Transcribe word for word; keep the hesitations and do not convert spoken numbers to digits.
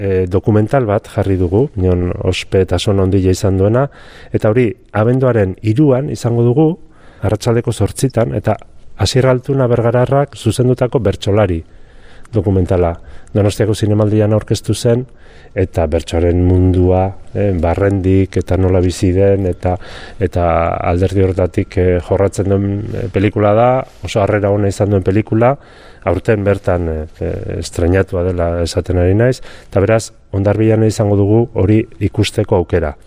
e, dokumental bat jarri dugu, nion ospe eta son ondila izan duena, eta hori abenduaren hiruan izango dugu, arratsaldeko zortzitan, eta Asier Altuna Bergararrak zuzendutako bertsolari dokumentala. Donostiako Zinemaldian aurkeztu zen, eta bertsoaren mundua, eh, barrendik eta nola bizi den, eta eta alderdi horretatik eh, jorratzen duen pelikula da, oso harrera ona izan duen pelikula, aurten bertan eh, estreinatua dela esaten ari naiz, eta beraz, Hondarbilan izango dugu hori ikusteko aukera.